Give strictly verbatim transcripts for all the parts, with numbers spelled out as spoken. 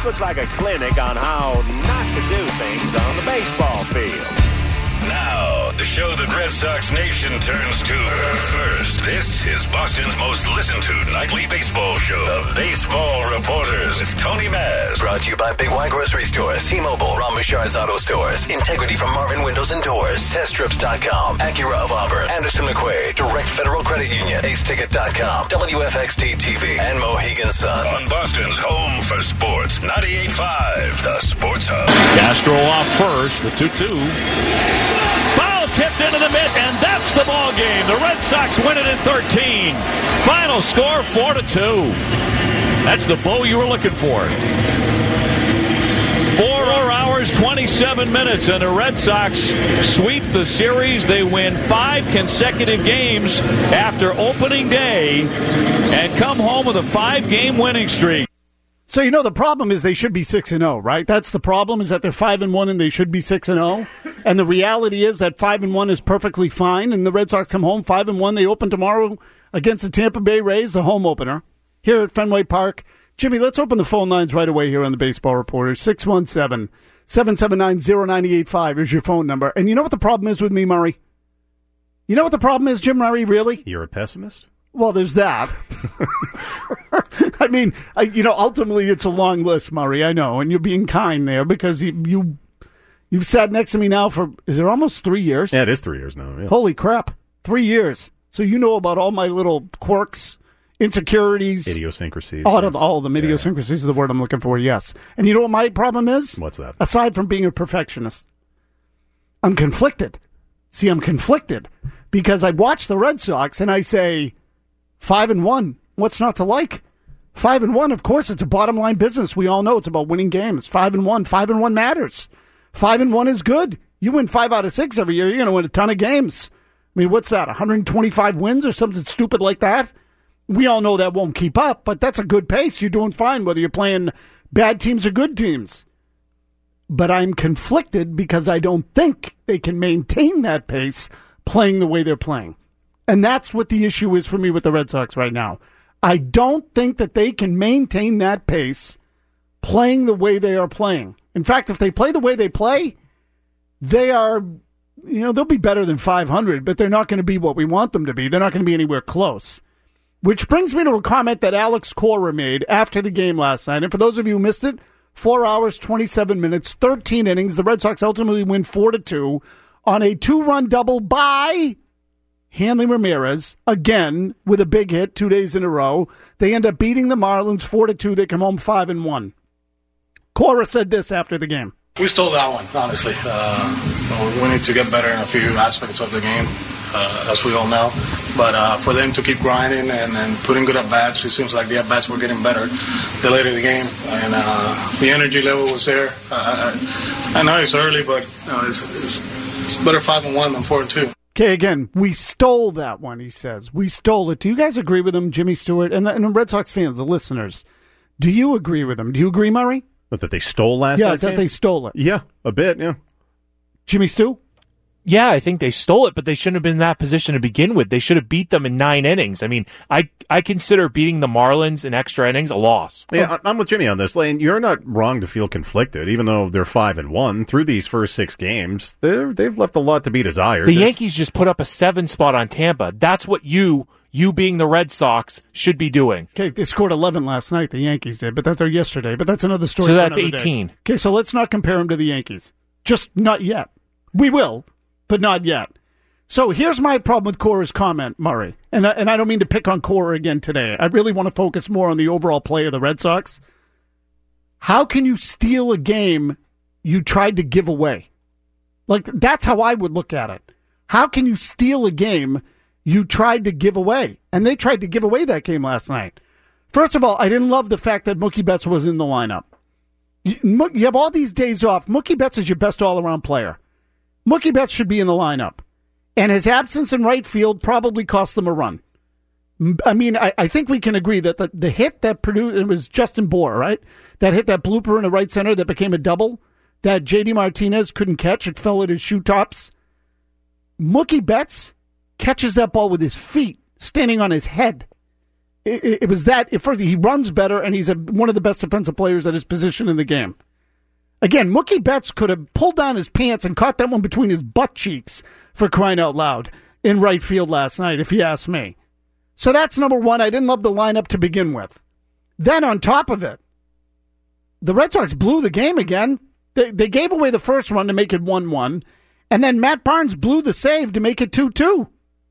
looks like a clinic on how not to do things on the baseball field. Now, the show that Red Sox Nation turns to first. This is Boston's most listened to nightly baseball show, The Baseball Reporters with Tony Maz. Brought to you by Big Y Grocery Stores, T-Mobile, Ron Bouchard's Auto Stores, Integrity from Marvin Windows and Doors, Test Trips dot com, Acura of Auburn, Anderson McQuaid, Direct Federal Credit Union, Ace Ticket dot com, W F X T T V, and Mohegan Sun. On Boston's home for sports, ninety-eight point five, The Sports Hub. Castro off first, the two two. Foul tipped into the mid, and that's the ball game. The Red Sox win it in thirteen. Final score four to two. That's the bow you were looking for. Four hours, twenty-seven minutes, and the Red Sox sweep the series. They win five consecutive games after opening day and come home with a five-game winning streak. So, you know, the problem is they should be six and oh, right? That's the problem, is that they're five and one and they should be six and oh. And the reality is that five and one is perfectly fine, and the Red Sox come home five and one. They open tomorrow against the Tampa Bay Rays, the home opener, here at Fenway Park. Jimmy, let's open the phone lines right away here on the Baseball Reporters. six one seven, seven seven nine, zero nine eight five is your phone number. And you know what the problem is with me, Murray? You know what the problem is, Jim Murray, really? You're a pessimist? Well, there's that. I mean, I, you know, ultimately it's a long list, Murray, I know, and you're being kind there because you, you, you've sat next to me now for, is it almost three years? Yeah, it is three years now. Yeah. Holy crap, three years. So you know about all my little quirks, insecurities. Idiosyncrasies. All, yes. of, all of them. Idiosyncrasies yeah. is the word I'm looking for, yes. And you know what my problem is? What's that? Aside from being a perfectionist, I'm conflicted. See, I'm conflicted because I watch the Red Sox and I say, Five and one. What's not to like? Five and one. Of course, it's a bottom line business. We all know it's about winning games. Five and one. Five and one matters. Five and one is good. You win five out of six every year, you're going to win a ton of games. I mean, what's that? one hundred twenty-five wins or something stupid like that? We all know that won't keep up, but that's a good pace. You're doing fine whether you're playing bad teams or good teams. But I'm conflicted because I don't think they can maintain that pace playing the way they're playing. And that's what the issue is for me with the Red Sox right now. I don't think that they can maintain that pace playing the way they are playing. In fact, if they play the way they play, they are, you know, they'll be better than five hundred, but they're not going to be what we want them to be. They're not going to be anywhere close. Which brings me to a comment that Alex Cora made after the game last night. And for those of you who missed it, four hours, twenty-seven minutes, thirteen innings. The Red Sox ultimately win four to two on a two-run double by Hanley Ramirez, again, with a big hit two days in a row. They end up beating the Marlins four to two. They come home five and one. Cora said this after the game. We stole that one, honestly. Uh, we need to get better in a few aspects of the game, uh, as we all know. But uh, for them to keep grinding and, and putting good at-bats, it seems like the at-bats were getting better the later the game. And uh, the energy level was there. Uh, I, I know it's early, but you know, it's, it's, it's better five and one than four and two. Okay, again, we stole that one, he says. We stole it. Do you guys agree with him, Jimmy Stewart? And the, and the Red Sox fans, the listeners, do you agree with him? Do you agree, Murray? But that they stole last yeah, night's that game? they stole it. Yeah, a bit, yeah. Jimmy Stu? Yeah, I think they stole it, but they shouldn't have been in that position to begin with. They should have beat them in nine innings. I mean, I I consider beating the Marlins in extra innings a loss. Yeah, I'm with Jimmy on this. Lane, you're not wrong to feel conflicted, even though they're five and one through these first six games. They're, they've left a lot to be desired. The There's... Yankees just put up a seven spot on Tampa. That's what you, you being the Red Sox, should be doing. Okay, they scored eleven last night, the Yankees did, but that's or yesterday, but that's another story. So for that's another eighteen. Day. Okay, so let's not compare them to the Yankees. Just not yet. We will, but not yet. So here's my problem with Cora's comment, Murray. And, and I don't mean to pick on Cora again today. I really want to focus more on the overall play of the Red Sox. How can you steal a game you tried to give away? Like, that's how I would look at it. How can you steal a game you tried to give away? And they tried to give away that game last night. First of all, I didn't love the fact that Mookie Betts was in the lineup. You, you have all these days off. Mookie Betts is your best all-around player. Mookie Betts should be in the lineup. And his absence in right field probably cost them a run. I mean, I, I think we can agree that the, the hit that produced, it was Justin Bour, right? That hit that blooper in the right center that became a double, that J D Martinez couldn't catch. It fell at his shoe tops. Mookie Betts catches that ball with his feet, standing on his head. It, it was that, first, he runs better, and he's a, one of the best defensive players at his position in the game. Again, Mookie Betts could have pulled down his pants and caught that one between his butt cheeks, for crying out loud, in right field last night, if you ask me. So that's number one. I didn't love the lineup to begin with. Then on top of it, the Red Sox blew the game again. They, they gave away the first run to make it one one, and then Matt Barnes blew the save to make it two two.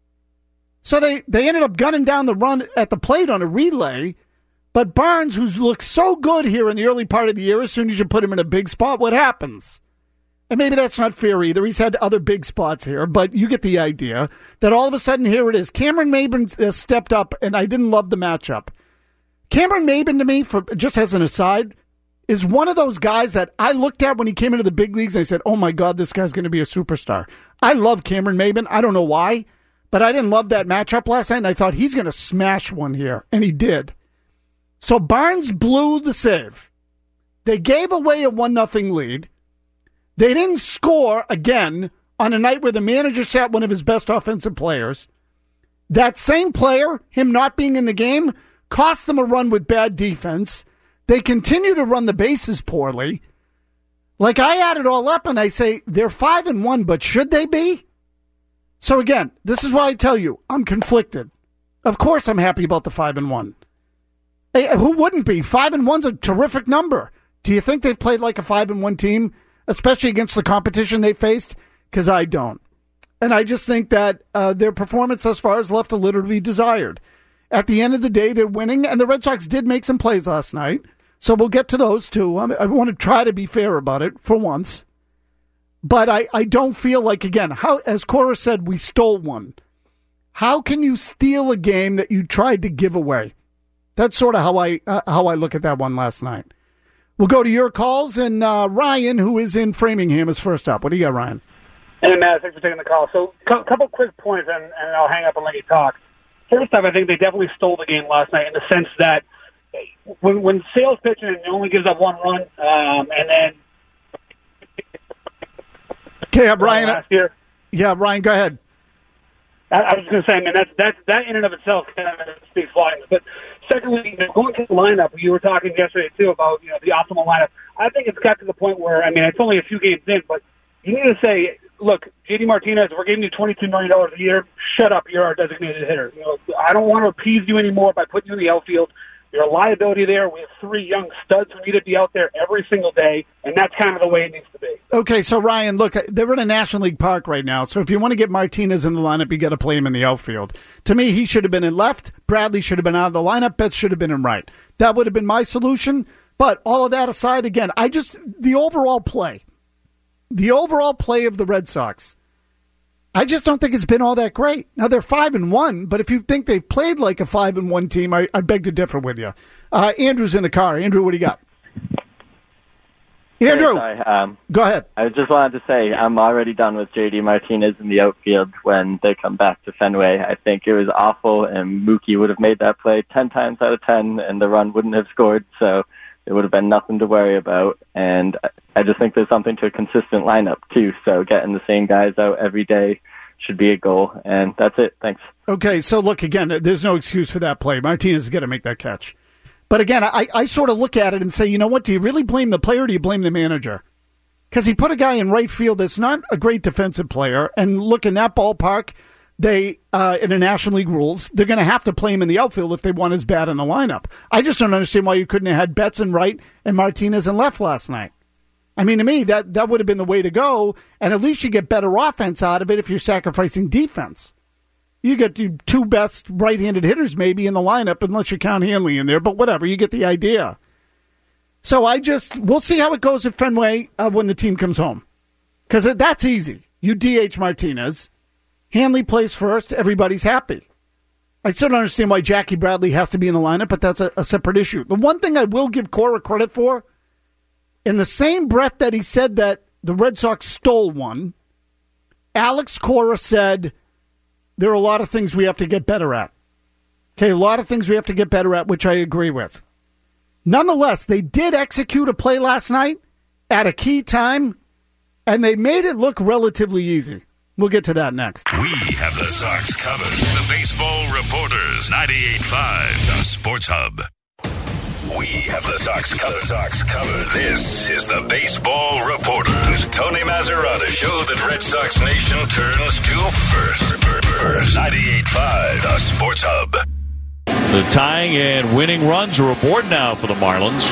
So they, they ended up gunning down the run at the plate on a relay, but Barnes, who's looked so good here in the early part of the year, as soon as you put him in a big spot, what happens? And maybe that's not fair either. He's had other big spots here, but you get the idea that all of a sudden here it is. Cameron Maybin uh, stepped up, and I didn't love the matchup. Cameron Maybin, to me, for just as an aside, is one of those guys that I looked at when he came into the big leagues and I said, oh my God, this guy's going to be a superstar. I love Cameron Maybin. I don't know why, but I didn't love that matchup last night, and I thought he's going to smash one here, and he did. So Barnes blew the save. They gave away a one nothing lead. They didn't score again on a night where the manager sat one of his best offensive players. That same player, him not being in the game, cost them a run with bad defense. They continue to run the bases poorly. Like, I add it all up and I say, they're five and one, but should they be? So again, this is why I tell you, I'm conflicted. Of course I'm happy about the five and one. Hey, who wouldn't be? Five and one's a terrific number. Do you think they've played like a five and one team, especially against the competition they faced? Because I don't. And I just think that uh, their performance thus far has left a little to be desired. At the end of the day, they're winning, and the Red Sox did make some plays last night. So we'll get to those too. I, mean, I want to try to be fair about it for once. But I, I don't feel like, again, how, as Cora said, we stole one. How can you steal a game that you tried to give away? That's sort of how I uh, how I look at that one last night. We'll go to your calls, and uh, Ryan, who is in Framingham, is first up. What do you got, Ryan? Hey, Matt, thanks for taking the call. So a couple quick points, and, and I'll hang up and let you talk. First off, I think they definitely stole the game last night in the sense that when, when Sale's pitching and only gives up one run, um, and then... Okay, uh, Ryan. Last year, yeah, Ryan, go ahead. I, I was going to say, I mean, that's, that's, that in and of itself kind of speaks volumes. But secondly, you know, going to the lineup, you were talking yesterday, too, about, you know, the optimal lineup. I think it's got to the point where, I mean, it's only a few games in, but you need to say, look, J D Martinez, we're giving you twenty-two million dollars a year. Shut up. You're our designated hitter. You know, I don't want to appease you anymore by putting you in the outfield. You're a liability there. We have three young studs who need to be out there every single day, and that's kind of the way it needs to be. Okay, so, Ryan, look, they're in a National League park right now, so if you want to get Martinez in the lineup, you got to play him in the outfield. To me, he should have been in left. Bradley should have been out of the lineup. Betts should have been in right. That would have been my solution. But all of that aside, again, I just, the overall play, the overall play of the Red Sox, I just don't think it's been all that great. Now, they're five and one, but if you think they've played like a five and one team, I, I beg to differ with you. Uh, Andrew's in the car. Andrew, what do you got? Andrew, Sorry, um, go ahead. I just wanted to say I'm already done with J D Martinez in the outfield when they come back to Fenway. I think it was awful, and Mookie would have made that play ten times out of ten, and the run wouldn't have scored, so it would have been nothing to worry about. And I just think there's something to a consistent lineup, too, so getting the same guys out every day should be a goal, and that's it. Thanks. Okay, so look, again, there's no excuse for that play. Martinez is going to make that catch. But again, I, I sort of look at it and say, you know what, do you really blame the player or do you blame the manager? Because he put a guy in right field that's not a great defensive player, and look, in that ballpark, they, uh, in the National League rules, they're going to have to play him in the outfield if they want his bat in the lineup. I just don't understand why you couldn't have had Betts in right and Martinez in left last night. I mean, to me, that, that would have been the way to go, and at least you get better offense out of it if you're sacrificing defense. You get your two best right-handed hitters maybe in the lineup, unless you count Hanley in there, but whatever, you get the idea. So I just, we'll see how it goes at Fenway uh, when the team comes home. Because that's easy. You D H Martinez, Hanley plays first, everybody's happy. I still don't understand why Jackie Bradley has to be in the lineup, but that's a, a separate issue. The one thing I will give Cora credit for, in the same breath that he said that the Red Sox stole one, Alex Cora said there are a lot of things we have to get better at. Okay, a lot of things we have to get better at, which I agree with. Nonetheless, they did execute a play last night at a key time, and they made it look relatively easy. We'll get to that next. We have the Sox covered. The Baseball Reporters, ninety-eight point five, the Sports Hub. We have the Sox covered. Sox covered. This is the Baseball Reporters. Tony Mazzarata, show that Red Sox Nation turns to first. First, ninety-eight point five, the Sports Hub. The tying and winning runs are aboard now for the Marlins.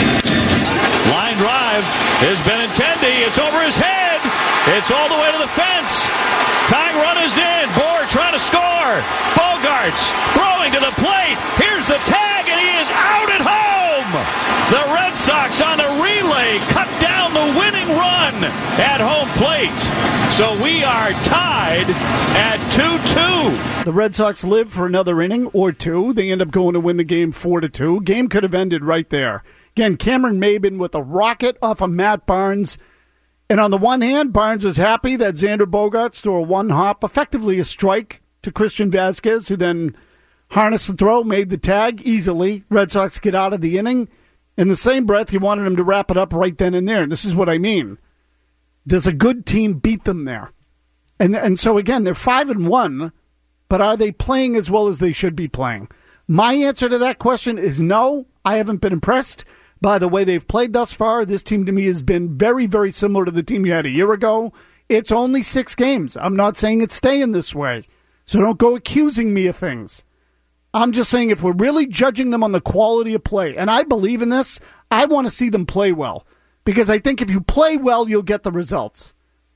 Line drive is Benintendi. It's over his head. It's all the way to the fence. Tying run is in. Bohr trying to score. Bogarts throwing to the plate. Here's the tag, and he is out at home. The Red Sox on a relay cut down the winning run at home plate. So we are tied at two two. The Red Sox live for another inning or two. They end up going to win the game four to two. Game could have ended right there. Again, Cameron Maybin with a rocket off of Matt Barnes. And on the one hand, Barnes was happy that Xander Bogaerts threw a one-hop, effectively a strike to Christian Vasquez, who then harnessed the throw, made the tag easily. Red Sox get out of the inning. In the same breath, he wanted him to wrap it up right then and there. And this is what I mean. Does a good team beat them there? And and so, again, they're five and one, but are they playing as well as they should be playing? My answer to that question is no. I haven't been impressed by the way they've played thus far. This team to me has been very, very similar to the team you had a year ago. It's only six games. I'm not saying it's staying this way. So don't go accusing me of things. I'm just saying if we're really judging them on the quality of play, and I believe in this, I want to see them play well. Because I think if you play well, you'll get the results.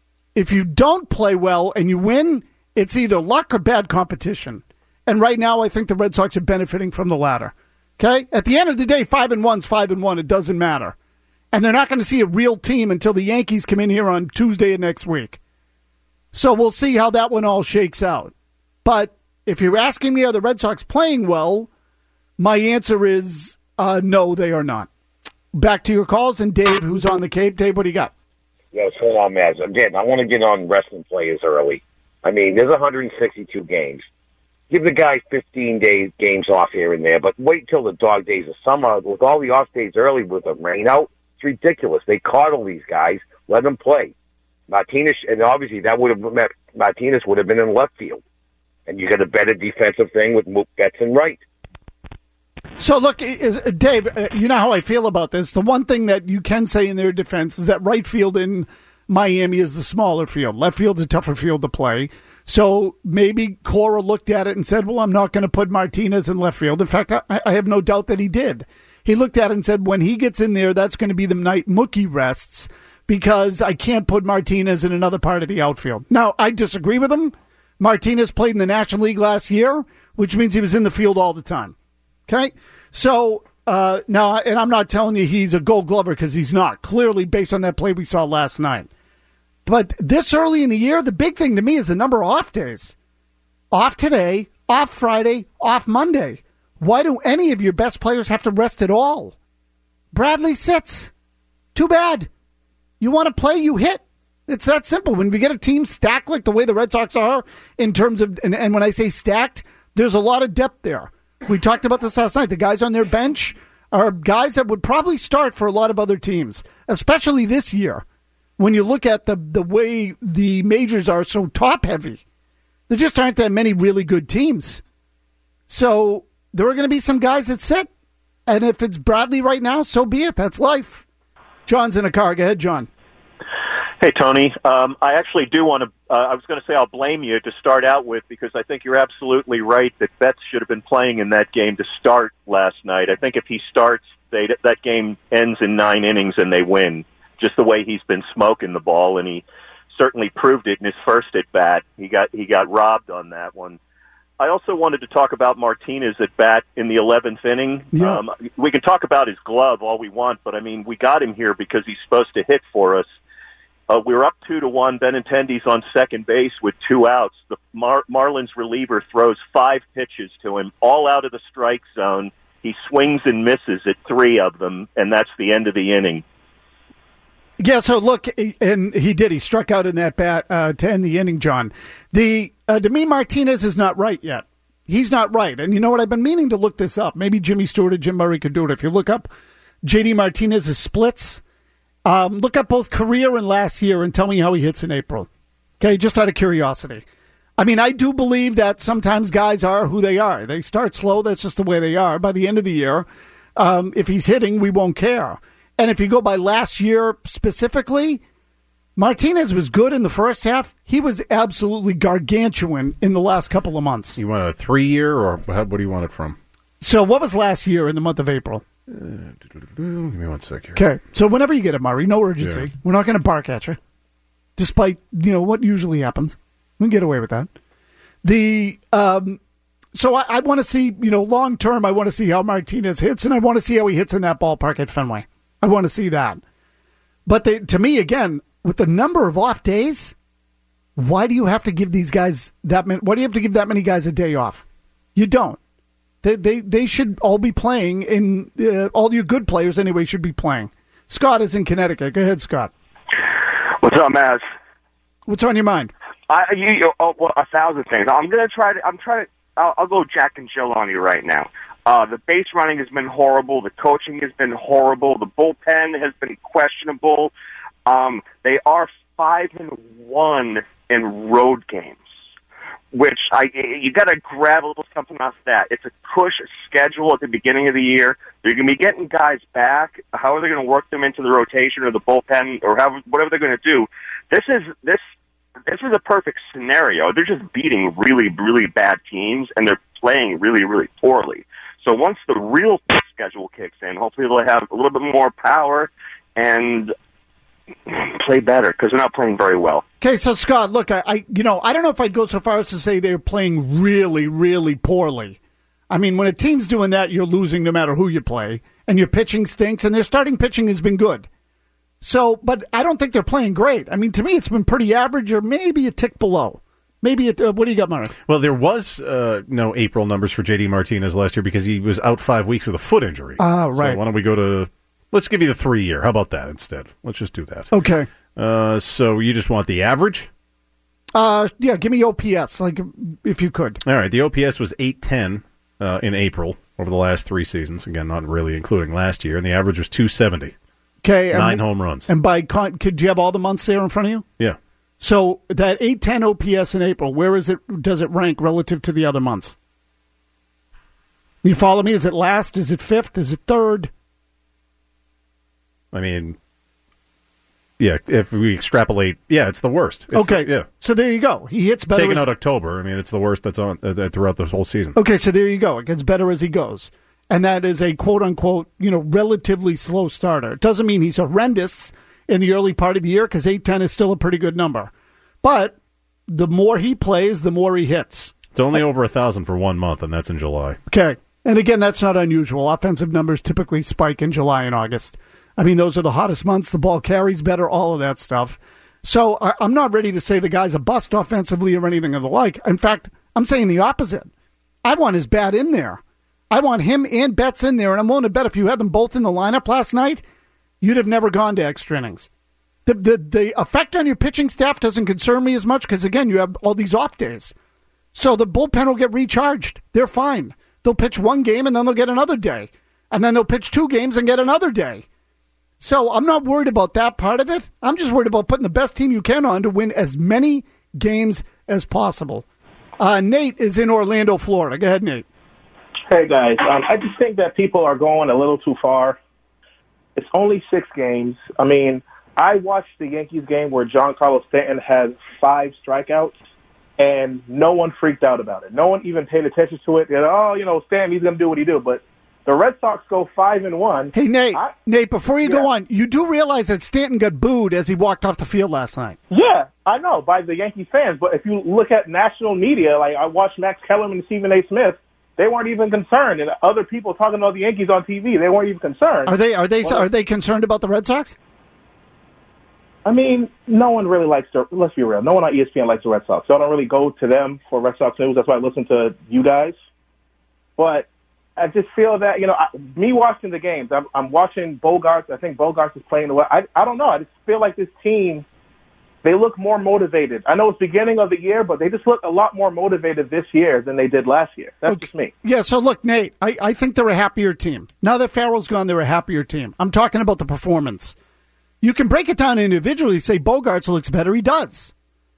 If you don't play well and you win, it's either luck or bad competition. And right now, I think the Red Sox are benefiting from the latter. Okay? At the end of the day, five and one's five and one. It doesn't matter. And they're not going to see a real team until the Yankees come in here on Tuesday of next week. So we'll see how that one all shakes out. But if you're asking me, are the Red Sox playing well? My answer is uh, no, they are not. Back to your calls, and Dave, who's on the Cape. Dave, what do you got? Yeah, what's going on, Maz? Again, I want to get on wrestling players early. I mean, there's one hundred sixty-two games. Give the guys fifteen days games off here and there, but wait till the dog days of summer with all the off days early with the rain out. It's ridiculous. They coddle these guys, let them play. Martinez, and obviously that would have met Martinez would have been in left field, and you got a better defensive thing with Betts and right. So look, Dave, you know how I feel about this. The one thing that you can say in their defense is that right field in Miami is the smaller field. Left field's a tougher field to play. So maybe Cora looked at it and said, well, I'm not going to put Martinez in left field. In fact, I, I have no doubt that he did. He looked at it and said, when he gets in there, that's going to be the night Mookie rests because I can't put Martinez in another part of the outfield. Now, I disagree with him. Martinez played in the National League last year, which means he was in the field all the time. Okay? So, uh, now, and I'm not telling you he's a gold glover because he's not, clearly based on that play we saw last night. But this early in the year, the big thing to me is the number of off days. Off today, off Friday, off Monday. Why do any of your best players have to rest at all? Bradley sits. Too bad. You want to play, you hit. It's that simple. When we get a team stacked like the way the Red Sox are in terms of, and, and when I say stacked, there's a lot of depth there. We talked about this last night. The guys on their bench are guys that would probably start for a lot of other teams, especially this year. When you look at the, the way the majors are so top-heavy, there just aren't that many really good teams. So there are going to be some guys that sit, and if it's Bradley right now, so be it. That's life. John's in a car. Go ahead, John. Hey, Tony. Um, I actually do want to, uh, I was going to say I'll blame you to start out with because I think you're absolutely right that Betts should have been playing in that game to start last night. I think if he starts, they, that game ends in nine innings and they win. Just the way he's been smoking the ball, and he certainly proved it in his first at bat. He got he got robbed on that one. I also wanted to talk about Martinez at bat in the eleventh inning. Yeah. Um, we can talk about his glove all we want, but I mean we got him here because he's supposed to hit for us. Uh, we're up two to one. Benintendi's on second base with two outs. The Mar- Marlins reliever throws five pitches to him, all out of the strike zone. He swings and misses at three of them, and that's the end of the inning. Yeah, so look, and he did. He struck out in that bat uh, to end the inning, John. The uh, to me, Martinez is not right yet. He's not right. And you know what? I've been meaning to look this up. Maybe Jimmy Stewart or Jim Murray could do it. If you look up J D Martinez's splits, um, look up both career and last year and tell me how he hits in April. Okay, just out of curiosity. I mean, I do believe that sometimes guys are who they are. They start slow. That's just the way they are. By the end of the year, um, if he's hitting, we won't care. And if you go by last year specifically, Martinez was good in the first half. He was absolutely gargantuan in the last couple of months. You want a three-year, or what do you want it from? So what was last year in the month of April? Uh, give me one sec here. Okay, so whenever you get it, Murray, no urgency. Yeah. We're not going to bark at you, despite, you know, what usually happens. We can get away with that. The um, So I, I want to see, you know, long-term, I want to see how Martinez hits, and I want to see how he hits in that ballpark at Fenway. I want to see that. But they, to me, again, with the number of off days, why do you have to give these guys that many? Why do you have to give that many guys a day off? You don't. They they, they should all be playing. In uh, all your good players anyway should be playing. Scott is in Connecticut. Go ahead, Scott. What's up, Maz? What's on your mind? I you, you oh, well, a thousand things. I'm gonna try to. I'm trying to. I'll, I'll go Jack and Jill on you right now. Uh, the base running has been horrible. The coaching has been horrible. The bullpen has been questionable. Um, they are five and one in road games, which I you got to grab a little something off that. It's a cush schedule at the beginning of the year. They're going to be getting guys back. How are they going to work them into the rotation or the bullpen or how, whatever they're going to do? This is this this is a perfect scenario. They're just beating really really bad teams and they're playing really really poorly. So once the real schedule kicks in, hopefully they'll have a little bit more power and play better because they're not playing very well. Okay, so Scott, look, I, I, you know, I don't know if I'd go so far as to say they're playing really, really poorly. I mean, when a team's doing that, you're losing no matter who you play, and your pitching stinks, and their starting pitching has been good. So, but I don't think they're playing great. I mean, to me, it's been pretty average, or maybe a tick below. Maybe it, uh, what do you got, Murray? Well, there was uh, no April numbers for J D Martinez last year because he was out five weeks with a foot injury. Ah, right. So why don't we go to, let's give you the three year. How about that instead? Let's just do that. Okay. Uh, so you just want the average? Uh, yeah, give me O P S, like if you could. All right, the O P S was eight ten uh, in April over the last three seasons. Again, not really including last year, and the average was two seventy. Okay. Nine and, home runs. And by, con- could you have all the months there in front of you? Yeah. So that eight ten O P S in April, where is it? Does it rank relative to the other months? You follow me? Is it last? Is it fifth? Is it third? I mean, yeah, if we extrapolate, yeah, it's the worst. It's okay, the, yeah. So there you go. He hits better. Taking as, out October, I mean, it's the worst that's on uh, throughout the whole season. Okay, so there you go. It gets better as he goes. And that is a quote-unquote, you know, relatively slow starter. It doesn't mean he's horrendous in the early part of the year because eight ten is still a pretty good number. But the more he plays, the more he hits. It's only over one thousand for one month, and that's in July. Okay. And again, that's not unusual. Offensive numbers typically spike in July and August. I mean, those are the hottest months. The ball carries better, all of that stuff. So I, I'm not ready to say the guy's a bust offensively or anything of the like. In fact, I'm saying the opposite. I want his bat in there. I want him and Betts in there, and I'm willing to bet if you had them both in the lineup last night, you'd have never gone to extra innings. The, the, the effect on your pitching staff doesn't concern me as much because, again, you have all these off days. So the bullpen will get recharged. They're fine. They'll pitch one game, and then they'll get another day. And then they'll pitch two games and get another day. So I'm not worried about that part of it. I'm just worried about putting the best team you can on to win as many games as possible. Uh, Nate is in Orlando, Florida. Go ahead, Nate. Hey, guys. Um, I just think that people are going a little too far. It's only six games. I mean, I watched the Yankees game where Giancarlo Stanton had five strikeouts, and no one freaked out about it. No one even paid attention to it. They're, oh, you know, Stanton, he's going to do what he do. But the Red Sox go five and one. Hey, Nate, I, Nate, before you yeah. go on, you do realize that Stanton got booed as he walked off the field last night. Yeah, I know, by the Yankees fans. But if you look at national media, like I watched Max Kellerman and Stephen A. Smith, they weren't even concerned. And other people talking about the Yankees on T V, they weren't even concerned. Are they Are they well, are they concerned about the Red Sox? I mean, no one really likes the, let's be real, no one on E S P N likes the Red Sox. So I don't really go to them for Red Sox news. That's why I listen to you guys. But I just feel that, you know, I, me watching the games, I'm, I'm watching Bogaerts. I think Bogaerts is playing the way. I, I don't know. I just feel like this team, they look more motivated. I know it's beginning of the year, but they just look a lot more motivated this year than they did last year. That's okay. just me. Yeah, so look, Nate, I, I think they're a happier team. Now that Farrell's gone, they're a happier team. I'm talking about the performance. You can break it down individually, say Bogaerts looks better. He does.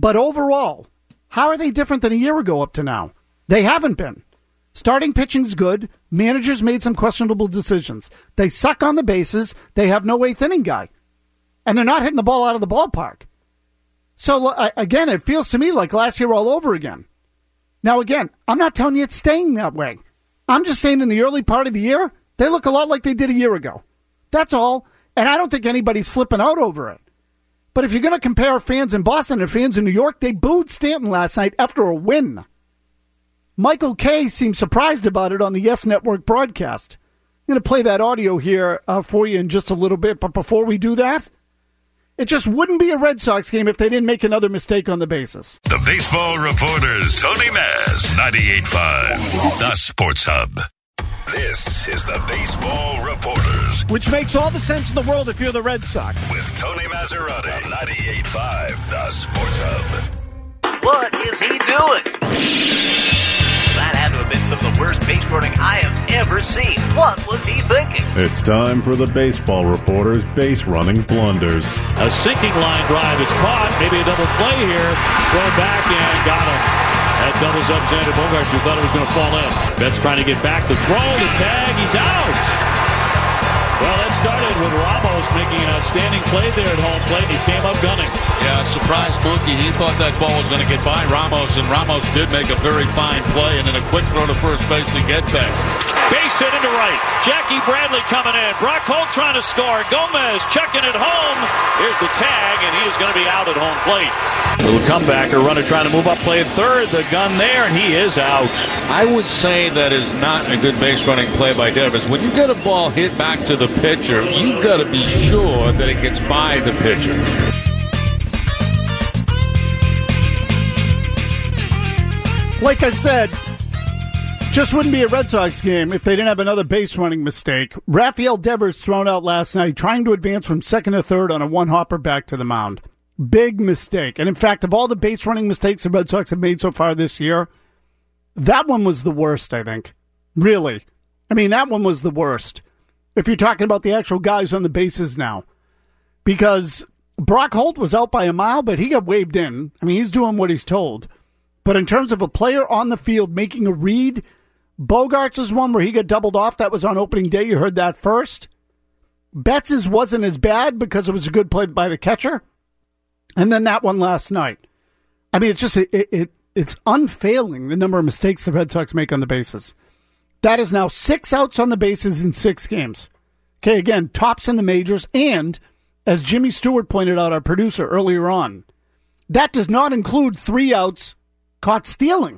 But overall, how are they different than a year ago up to now? They haven't been. Starting pitching's good. Managers made some questionable decisions. They suck on the bases. They have no eighth inning guy. And they're not hitting the ball out of the ballpark. So, again, it feels to me like last year all over again. Now, again, I'm not telling you it's staying that way. I'm just saying in the early part of the year, they look a lot like they did a year ago. That's all. And I don't think anybody's flipping out over it. But if you're going to compare fans in Boston and fans in New York, they booed Stanton last night after a win. Michael Kay seemed surprised about it on the Yes Network broadcast. I'm going to play that audio here uh, for you in just a little bit. But before we do that, it just wouldn't be a Red Sox game if they didn't make another mistake on the bases. The Baseball Reporters, Tony Maz, ninety-eight point five, The Sports Hub. This is the Baseball Reporters. Which makes all the sense in the world if you're the Red Sox. With Tony Maserati, ninety-eight point five, The Sports Hub. What is he doing? That had to have been some of the worst base running I have ever seen. What was he thinking? It's time for the Baseball Reporters' base running blunders. A sinking line drive is caught. Maybe a double play here. Throw back and got him. That doubles up Xander Bogaerts, who thought it was going to fall in. Betts trying to get back. The throw, the tag, he's out. Well, that started with Ramos making an outstanding play there at home plate. He came up gunning. Yeah, surprise Mookie. He thought that ball was going to get by Ramos, and Ramos did make a very fine play, and then a quick throw to first base to get back. Base hit into right. Jackie Bradley coming in. Brock Holt trying to score. Gomez checking it home. Here's the tag, and he is going to be out at home plate. Little comeback. A runner trying to move up, play at third. The gun there, and he is out. I would say that is not a good base running play by Devers. When you get a ball hit back to the pitcher, you've got to be sure that it gets by the pitcher. Like I said, just wouldn't be a Red Sox game if they didn't have another base running mistake. Rafael Devers thrown out last night, trying to advance from second to third on a one-hopper back to the mound. Big mistake. And in fact, of all the base running mistakes the Red Sox have made so far this year, that one was the worst, I think. Really. I mean, that one was the worst. If you're talking about the actual guys on the bases now. Because Brock Holt was out by a mile, but he got waved in. I mean, he's doing what he's told. But in terms of a player on the field making a read, Bogaerts is one where he got doubled off. That was on opening day. You heard that first. Betts' wasn't as bad because it was a good play by the catcher. And then that one last night. I mean, it's just, it, it it's unfailing, the number of mistakes the Red Sox make on the bases. That is now six outs on the bases in six games. Okay, again, tops in the majors. And, as Jimmy Stewart pointed out, our producer earlier on, that does not include three outs caught stealing.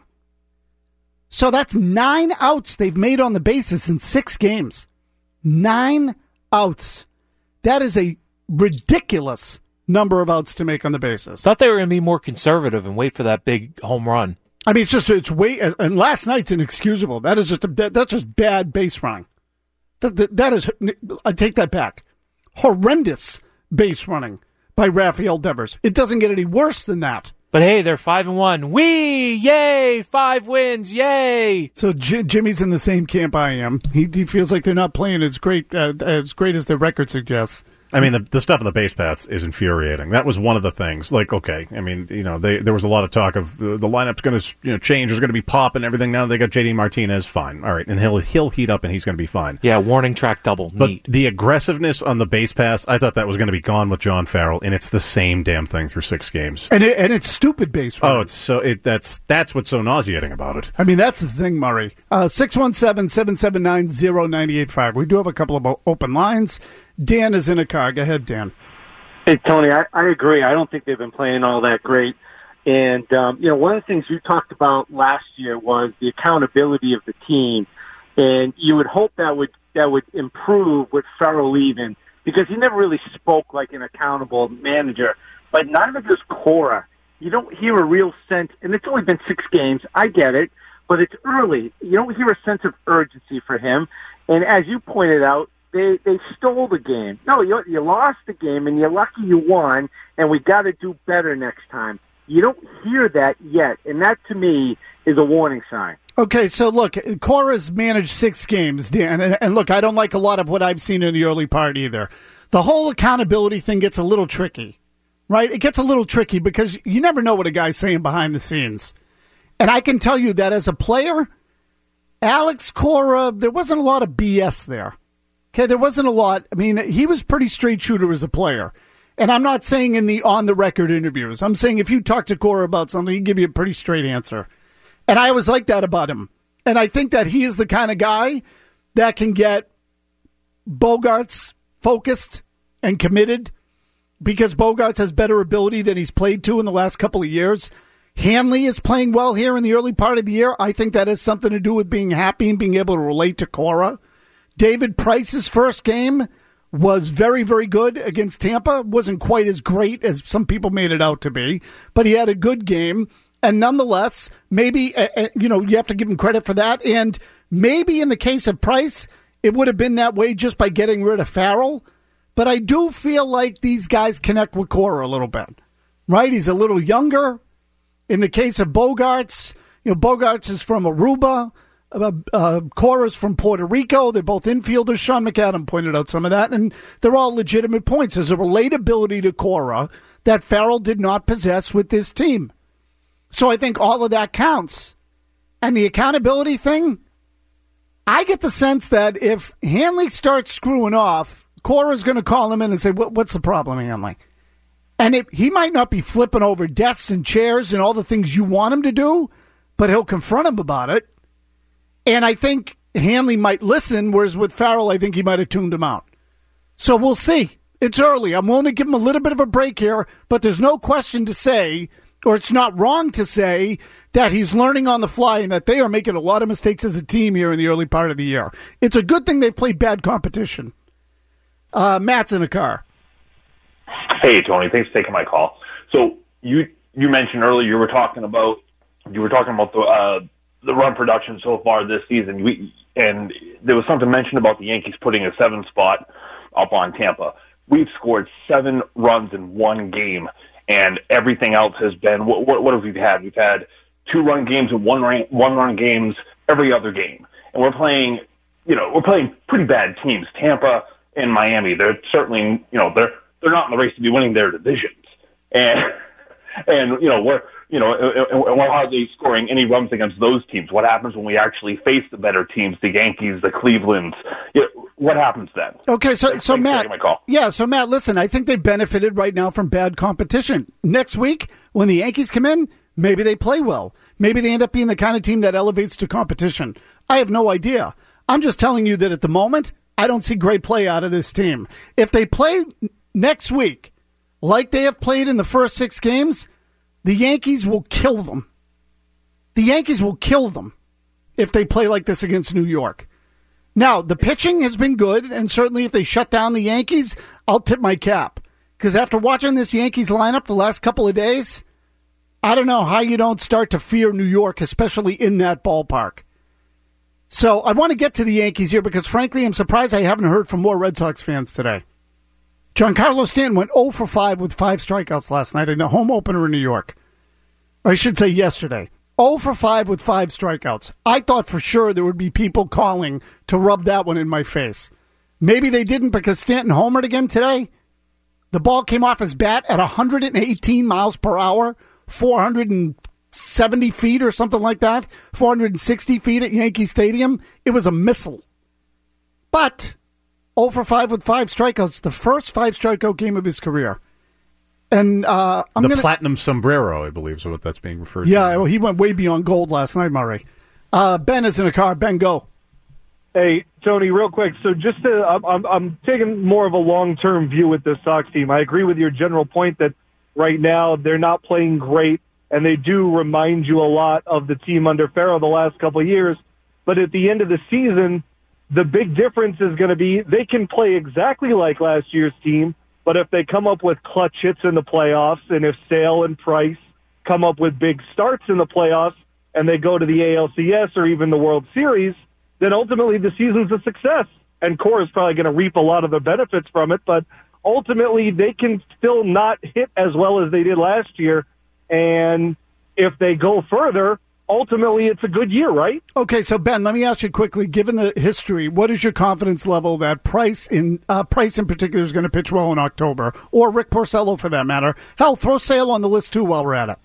So that's nine outs they've made on the bases in six games. Nine outs. That is a ridiculous number of outs to make on the bases. Thought they were going to be more conservative and wait for that big home run. I mean, it's just, it's way, and last night's inexcusable. That is just, a, that's just bad base running. That, that, that is, I take that back. Horrendous base running by Rafael Devers. It doesn't get any worse than that. But hey, they're five and one. Wee! Yay! Five wins! Yay! So J- Jimmy's in the same camp I am. He, he feels like they're not playing as great uh, as great as their record suggests. I mean, the, the stuff on the base paths is infuriating. That was one of the things. Like, okay, I mean, you know, they, there was a lot of talk of uh, the lineup's going to you know, change. There's going to be pop and everything. Now they got J D Martinez, fine. All right, and he'll he'll heat up and he's going to be fine. Yeah, warning track double. But Neat. the aggressiveness on the base pass, I thought that was going to be gone with John Farrell, and it's the same damn thing through six games. And it, and it's stupid base running. Oh, it's so it that's that's what's so nauseating about it. I mean, that's the thing, Murray. Uh, six one seven, seven seven nine, zero nine eight five. We do have a couple of open lines. Dan is in a car. Go ahead, Dan. Hey, Tony, I, I agree. I don't think they've been playing all that great. And, um, you know, one of the things you talked about last year was the accountability of the team. And you would hope that would that would improve with Farrell leaving, because he never really spoke like an accountable manager. But neither does Cora. You don't hear a real sense, and it's only been six games. I get it, but it's early. You don't hear a sense of urgency for him. And as you pointed out, They they stole the game. No, you you lost the game, and you're lucky you won, and we got to do better next time. You don't hear that yet, and that, to me, is a warning sign. Okay, so look, Cora's managed six games, Dan, and, and look, I don't like a lot of what I've seen in the early part either. The whole accountability thing gets a little tricky, right? It gets a little tricky because you never know what a guy's saying behind the scenes. And I can tell you that as a player, Alex Cora, there wasn't a lot of B S there. Okay, there wasn't a lot. I mean, he was pretty straight shooter as a player. And I'm not saying in the on-the-record interviews. I'm saying if you talk to Cora about something, he'd give you a pretty straight answer. And I always like that about him. And I think that he is the kind of guy that can get Bogaerts focused and committed because Bogaerts has better ability than he's played to in the last couple of years. Hanley is playing well here in the early part of the year. I think that has something to do with being happy and being able to relate to Cora. David Price's first game was very, very good against Tampa. Wasn't quite as great as some people made it out to be, but he had a good game. And nonetheless, maybe, uh, you know, you have to give him credit for that. And maybe in the case of Price, it would have been that way just by getting rid of Farrell. But I do feel like these guys connect with Cora a little bit, right? He's a little younger. In the case of Bogaerts, you know, Bogaerts is from Aruba. Uh, uh, Cora's from Puerto Rico. They're both infielders. Sean McAdam pointed out some of that, and they're all legitimate points. There's a relatability to Cora that Farrell did not possess with this team. So I think all of that counts. And the accountability thing, I get the sense that if Hanley starts screwing off, Cora's going to call him in and say, what, what's the problem, Hanley? And it, he might not be flipping over desks and chairs and all the things you want him to do, but he'll confront him about it. And I think Hanley might listen, whereas with Farrell, I think he might have tuned him out. So we'll see. It's early. I'm willing to give him a little bit of a break here, but there's no question to say, or it's not wrong to say, that he's learning on the fly and that they are making a lot of mistakes as a team here in the early part of the year. It's a good thing they've played bad competition. Uh, Matt's in the car. Hey, Tony. Thanks for taking my call. So you you mentioned earlier you were talking about you were talking about the uh, the run production so far this season. We, and there was something mentioned about the Yankees putting a seven spot up on Tampa. We've scored seven runs in one game, and everything else has been, what, what, what have we had? We've had two run games and one run, one run games every other game. And we're playing, you know, we're playing pretty bad teams. Tampa and Miami, they're certainly, you know, they're, they're not in the race to be winning their divisions. And, and, you know, we're, you know, and we're hardly scoring any runs against those teams. What happens when we actually face the better teams, the Yankees, the Clevelands? You know, what happens then? Okay, so so Matt, yeah, so Matt, listen, I think they benefited right now from bad competition. Next week, when the Yankees come in, maybe they play well. Maybe they end up being the kind of team that elevates to competition. I have no idea. I'm just telling you that at the moment, I don't see great play out of this team. If they play next week like they have played in the first six games, the Yankees will kill them. The Yankees will kill them if they play like this against New York. Now, the pitching has been good, and certainly if they shut down the Yankees, I'll tip my cap. Because after watching this Yankees lineup the last couple of days, I don't know how you don't start to fear New York, especially in that ballpark. So I want to get to the Yankees here because, frankly, I'm surprised I haven't heard from more Red Sox fans today. Giancarlo Stanton went oh for five with five strikeouts last night in the home opener in New York. Or I should say yesterday. oh for five with five strikeouts. I thought for sure there would be people calling to rub that one in my face. Maybe they didn't because Stanton homered again today. The ball came off his bat at one hundred eighteen miles per hour, four hundred seventy feet or something like that, four hundred sixty feet at Yankee Stadium. It was a missile. But oh for five with five strikeouts, the first five strikeout game of his career. And uh, I'm the gonna, platinum sombrero, I believe, is what that's being referred yeah, to. well, he went way beyond gold last night, Murray. Uh, Ben is in a car. Ben, go. Hey, Tony, real quick. So just to, I'm, I'm taking more of a long-term view with this Sox team. I agree with your general point that right now they're not playing great, and they do remind you a lot of the team under Farrell the last couple of years. But at the end of the season, the big difference is going to be they can play exactly like last year's team, but if they come up with clutch hits in the playoffs, and if Sale and Price come up with big starts in the playoffs, and they go to the A L C S or even the World Series, then ultimately the season's a success. And Cora's probably going to reap a lot of the benefits from it, but ultimately they can still not hit as well as they did last year. And if they go further, ultimately it's a good year, right? Okay, so Ben, let me ask you quickly. Given the history, what is your confidence level that Price in uh, Price in particular is going to pitch well in October, or Rick Porcello for that matter? Hell, throw Sale on the list too while we're at it.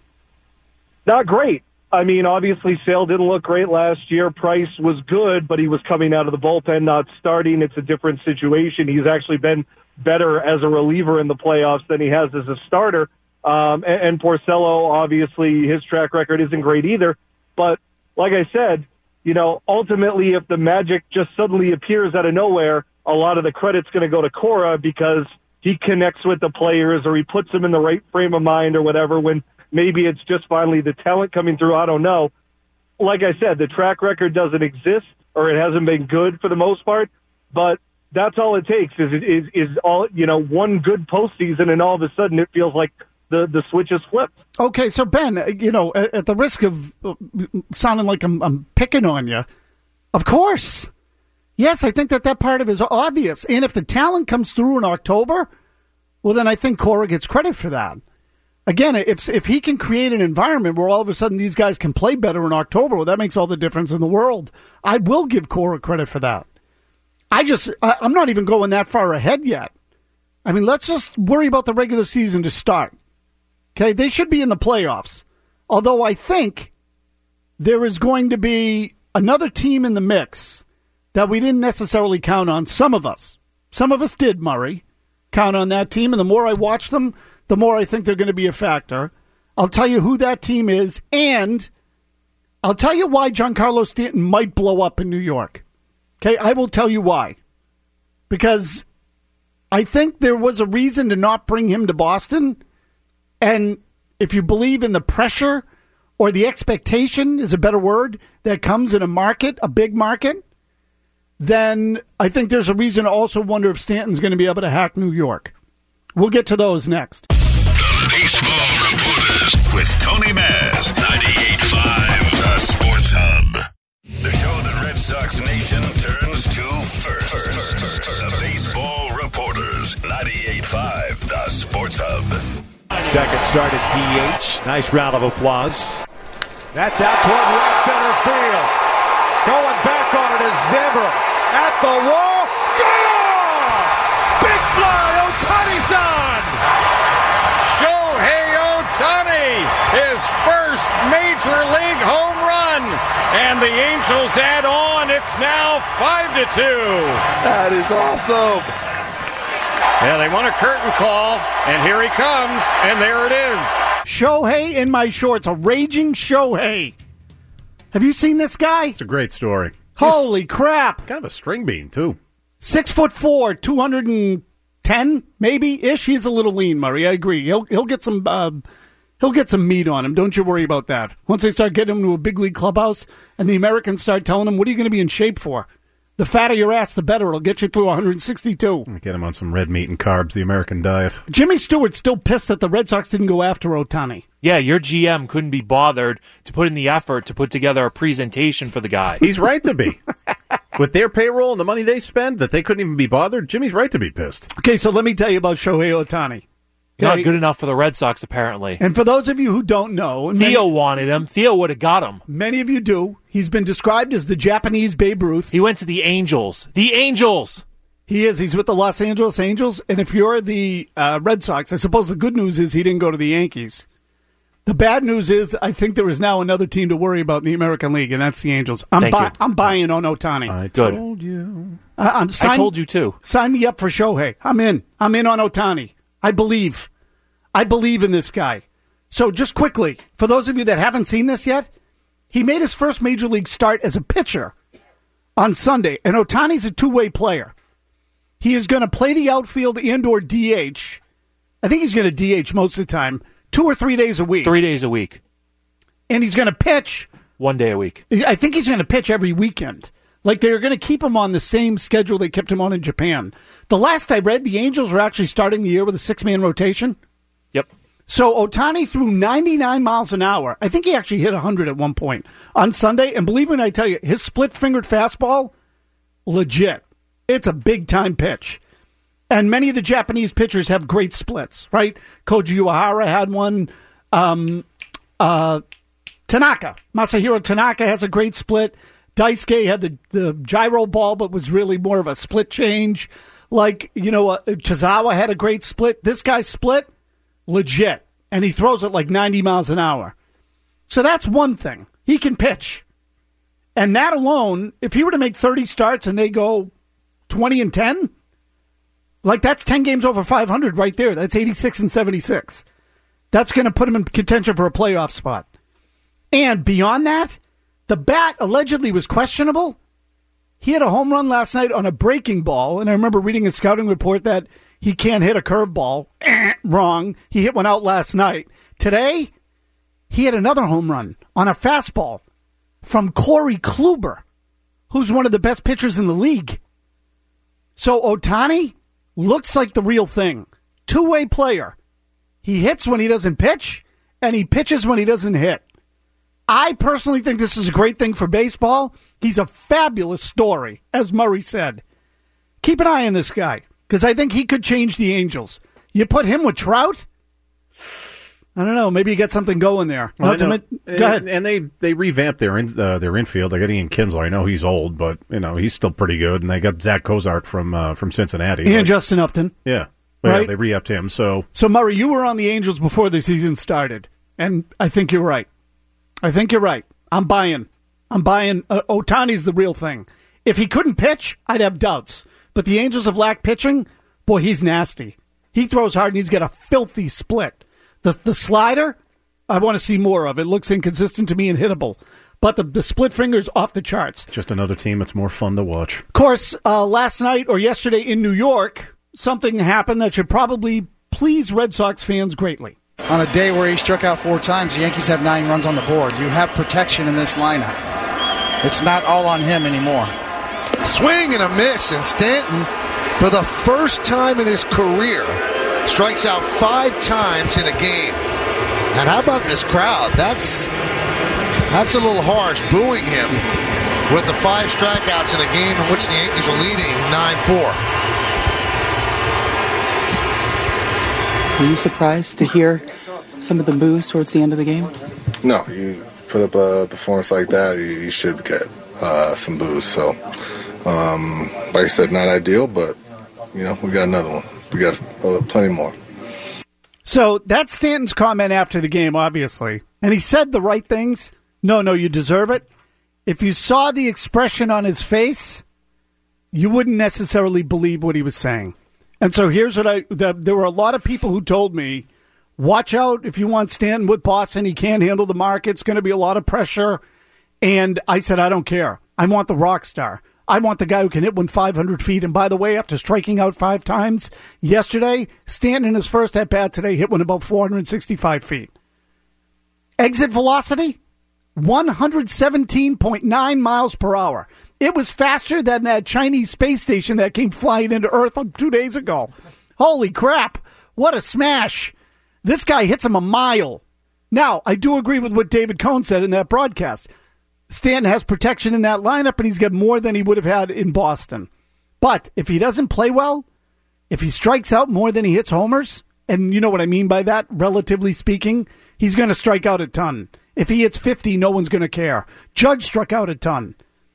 Not great. I mean, obviously, Sale didn't look great last year. Price was good, but he was coming out of the bullpen, not starting. It's a different situation. He's actually been better as a reliever in the playoffs than he has as a starter. Um, and, and Porcello, obviously, his track record isn't great either. But like I said, you know, ultimately, if the magic just suddenly appears out of nowhere, a lot of the credit's going to go to Cora because he connects with the players or he puts them in the right frame of mind or whatever when maybe it's just finally the talent coming through. I don't know. Like I said, the track record doesn't exist or it hasn't been good for the most part, but that's all it takes is, is, is all, you know, one good postseason and all of a sudden it feels like the, the switch is flipped. Okay, so Ben, you know, at, at the risk of uh, sounding like I'm, I'm picking on you, of course. Yes, I think that that part of it is obvious. And if the talent comes through in October, well, then I think Cora gets credit for that. Again, if if he can create an environment where all of a sudden these guys can play better in October, well, that makes all the difference in the world. I will give Cora credit for that. I just, I, I'm not even going that far ahead yet. I mean, let's just worry about the regular season to start. Okay, they should be in the playoffs. Although I think there is going to be another team in the mix that we didn't necessarily count on. Some of us. Some of us did, Murray, count on that team. And the more I watch them, the more I think they're going to be a factor. I'll tell you who that team is, and I'll tell you why Giancarlo Stanton might blow up in New York. Okay, I will tell you why. Because I think there was a reason to not bring him to Boston, and if you believe in the pressure or the expectation is a better word that comes in a market, a big market, then I think there's a reason to also wonder if Stanton's going to be able to hack New York. We'll get to those next. Baseball Reporters with Tony Maz, ninety-eight point five, The Sports Hub. The show that Red Sox Nation turns to first. The Baseball Reporters, ninety-eight point five, The Sports Hub. Second start at D H. Nice round of applause. That's out toward right center field. Going back on it is Zimmer. At the wall. Gone! Big fly, Ohtani-san! Shohei Ohtani, his first major league home run. And the Angels add on. It's now five to two. That is awesome. Yeah, they want a curtain call, and here he comes, and there it is. Shohei in my shorts, a raging Shohei. Have you seen this guy? It's a great story. Holy crap. Kind of a string bean, too. Six foot four, two hundred ten, maybe-ish. He's a little lean, Murray. I agree. He'll he'll get some uh, he'll get some meat on him. Don't you worry about that. Once they start getting him to a big league clubhouse and the Americans start telling him, what are you going to be in shape for? The fatter your ass, the better. It'll get you through one hundred sixty-two. Get him on some red meat and carbs, the American diet. Jimmy Stewart's still pissed that the Red Sox didn't go after Ohtani. Yeah, your G M couldn't be bothered to put in the effort to put together a presentation for the guy. He's right to be. With their payroll and the money they spend, that they couldn't even be bothered, Jimmy's right to be pissed. Okay, so let me tell you about Shohei Ohtani. Not good enough for the Red Sox, apparently. And for those of you who don't know... Theo many, wanted him. Theo would have got him. Many of you do. He's been described as the Japanese Babe Ruth. He went to the Angels. The Angels! He is. He's with the Los Angeles Angels. And if you're the uh, Red Sox, I suppose the good news is he didn't go to the Yankees. The bad news is I think there is now another team to worry about in the American League, and that's the Angels. I'm, Thank bu- you. I'm buying on Ohtani. I Good. told you. Uh, I'm sign- I told you, too. Sign me up for Shohei. I'm in. I'm in on Ohtani. I believe. I believe in this guy. So just quickly, for those of you that haven't seen this yet, he made his first major league start as a pitcher on Sunday, and Ohtani's a two-way player. He is going to play the outfield and or D H. I think he's going to D H most of the time, two or three days a week. Three days a week. And he's going to pitch. One day a week. I think he's going to pitch every weekend. Like, they're going to keep him on the same schedule they kept him on in Japan. The last I read, the Angels were actually starting the year with a six-man rotation. Yep. So Ohtani threw ninety-nine miles an hour. I think he actually hit one hundred at one point on Sunday. And believe me when I tell you, his split-fingered fastball, legit. It's a big-time pitch. And many of the Japanese pitchers have great splits, right? Koji Uehara had one. Um, uh, Tanaka. Masahiro Tanaka has a great split. Daisuke had the, the gyro ball, but was really more of a split change. Like, you know, uh, Chizawa had a great split. This guy's split, legit. And he throws it like ninety miles an hour. So that's one thing. He can pitch. And that alone, if he were to make thirty starts and they go twenty and ten, like that's ten games over five hundred right there. That's eighty-six and seventy-six. That's going to put him in contention for a playoff spot. And beyond that, the bat allegedly was questionable. He had a home run last night on a breaking ball, and I remember reading a scouting report that he can't hit a curveball. Eh, wrong. He hit one out last night. Today, he had another home run on a fastball from Corey Kluber, who's one of the best pitchers in the league. So Ohtani looks like the real thing. Two-way player. He hits when he doesn't pitch, and he pitches when he doesn't hit. I personally think this is a great thing for baseball. He's a fabulous story, as Murray said. Keep an eye on this guy, because I think he could change the Angels. You put him with Trout, I don't know, maybe you get something going there. Well, Ultimate, and, go ahead. And they, they revamped their in, uh, their infield. They got Ian Kinsler. I know he's old, but you know he's still pretty good. And they got Zach Cozart from uh, from Cincinnati. And like, Justin Upton. Yeah. But right? Yeah, they re-upped him. So, so Murray, you were on the Angels before the season started, and I think you're right. I think you're right. I'm buying. I'm buying. Uh, Ohtani's the real thing. If he couldn't pitch, I'd have doubts. But the Angels have lacked pitching. Boy, he's nasty. He throws hard, and he's got a filthy split. The the slider, I want to see more of. It looks inconsistent to me and hittable. But the, the split finger's off the charts. just another team that's more fun to watch. Of course, uh, last night or yesterday in New York, something happened that should probably please Red Sox fans greatly. On a day where he struck out four times, the Yankees have nine runs on the board. You have protection in this lineup. It's not all on him anymore. Swing and a miss, and Stanton, for the first time in his career, strikes out five times in a game. And how about this crowd? That's that's a little harsh, booing him with the five strikeouts in a game in which the Yankees are leading nine four. Were you surprised to hear some of the boos towards the end of the game? No, you put up a performance like that, you, you should get uh, some boos. So, um, like I said, not ideal, but, you know, we got another one. We got uh, plenty more. So that's Stanton's comment after the game, obviously. And he said the right things. No, no, you deserve it. If you saw the expression on his face, you wouldn't necessarily believe what he was saying. And so here's what I, the, there were a lot of people who told me, watch out if you want Stanton with Boston. He can't handle the market. It's going to be a lot of pressure. And I said, I don't care. I want the rock star. I want the guy who can hit one five hundred feet. And by the way, after striking out five times yesterday, Stanton in his first at bat today hit one about four hundred sixty-five feet. Exit velocity, one hundred seventeen point nine miles per hour. It was faster than that Chinese space station that came flying into Earth two days ago. Holy crap. What a smash. This guy hits him a mile. Now, I do agree with what David Cohn said in that broadcast. Stanton has protection in that lineup, and he's got more than he would have had in Boston. But if he doesn't play well, if he strikes out more than he hits homers, and you know what I mean by that, relatively speaking, he's going to strike out a ton. If he hits fifty, no one's going to care. Judge struck out a ton.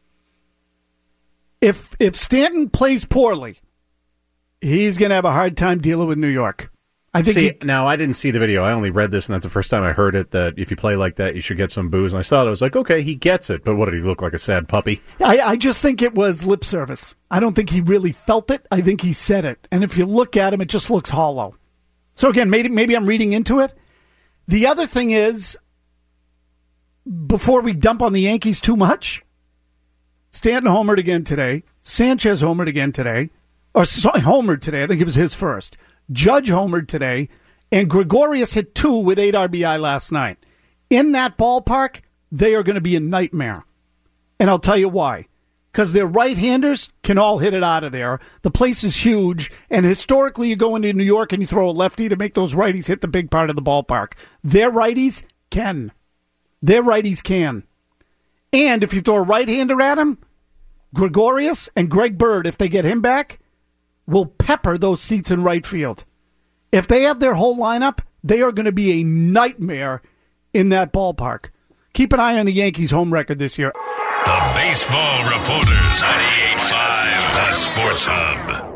If if Stanton plays poorly, he's going to have a hard time dealing with New York. I think. See, he, now, I didn't see the video. I only read this, and that's the first time I heard it, that if you play like that, you should get some boos. And I saw it. I was like, okay, he gets it. But what, did he look like a sad puppy? I, I just think it was lip service. I don't think he really felt it. I think he said it. And if you look at him, it just looks hollow. So, again, maybe, maybe I'm reading into it. The other thing is, before we dump on the Yankees too much, Stanton homered again today. Sanchez homered again today. Or sorry, homered today. I think it was his first. Judge homered today. And Gregorius hit two with eight R B I last night. In that ballpark, they are going to be a nightmare. And I'll tell you why. Because their right-handers can all hit it out of there. The place is huge. And historically, you go into New York and you throw a lefty to make those righties hit the big part of the ballpark. Their righties can. Their righties can. And if you throw a right-hander at him, Gregorius and Greg Bird, if they get him back, will pepper those seats in right field. If they have their whole lineup, they are going to be a nightmare in that ballpark. keep an eye on the Yankees' home record this year. The Baseball Reporters, ninety-eight point five, The Sports Hub.